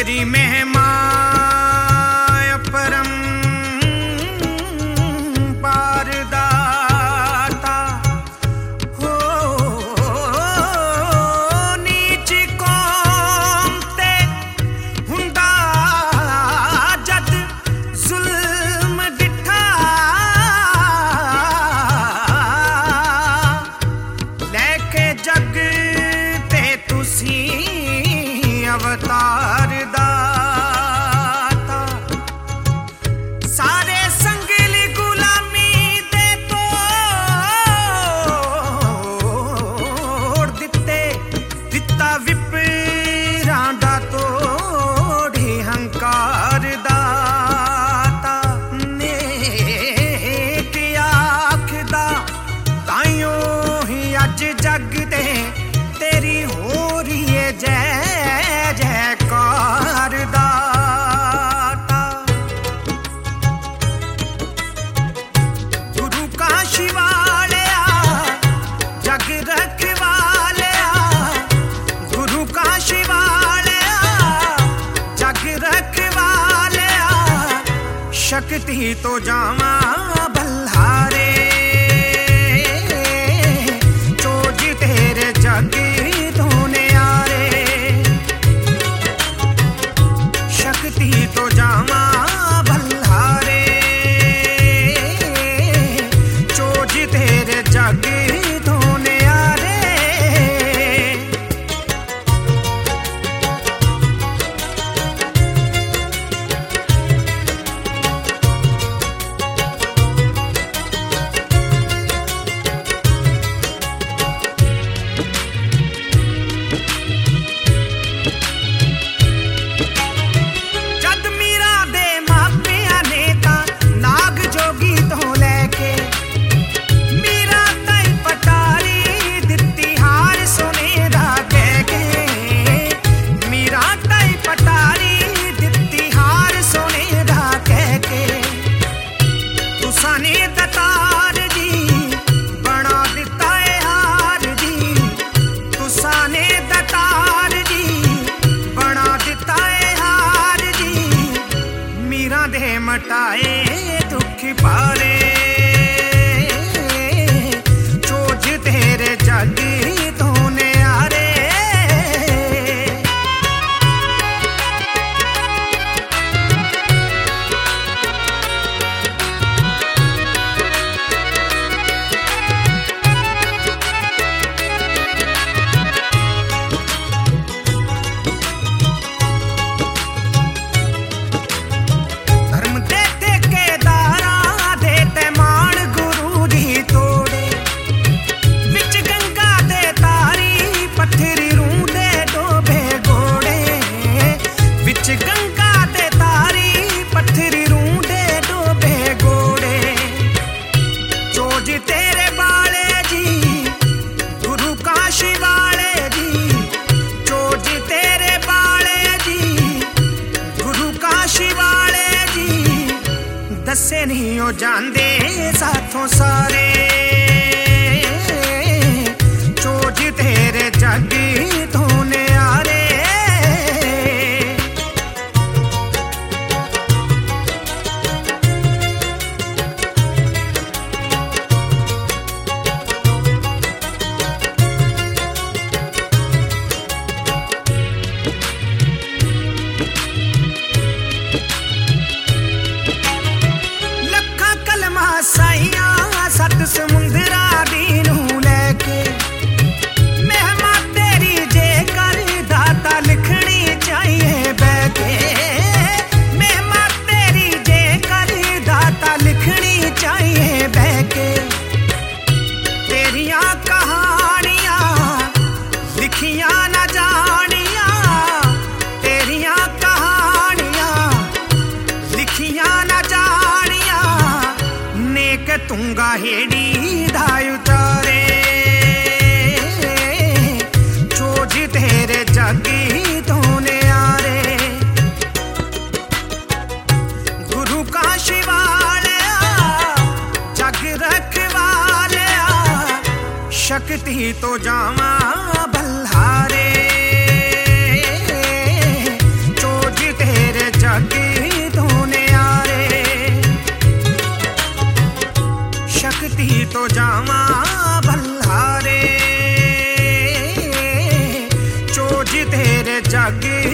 तेरी महिमा अपरम पार दाता हो। नीच कौम ते हुंदा जद जुल्म डिठा, लेके जग ते तुसी अवतार दाता। सारे संगली गुलामी दे तोड़ दिते, दिता विपरां दा तोड़ी हंकार दाता। नेक आखदा ताइयों ही अज जग दे तेरी हो रही है जय जयकार दाता। गुरु का शिवालया जग रखवालया, गुरु का शिवालया जग रखवालया। शक्ति तो जावा बल्हारे, चोज तेरे जग धोने आरे। शक्ति तो जावा बल्हारे, चोज तेरे जग धोने आरे। मटाए दुख पारे, चोज तेरे जग धोने आरे। दसे नहीं हो जांदे साथों सारे, चोज तेरे जग धोने आरे। साइयां सत समुंदरा दी नूं लैके, महिमा तेरी जे कर दाता लिखनी चाहिए बैके। महिमा तेरी जे कर दाता लिखनी चाहिए बैके। तेरियां कहानियां लिखियां ना जानियां, तेरियां कहानियां लिखियां ना जानियां। नेक तुंगा हेड़ी धाय उतारे, चोज तेरे जगी धोने आरे। गुरु का शिवालया जग रखवालया, शक्ति तो जावा बल्हारे, चोज अगे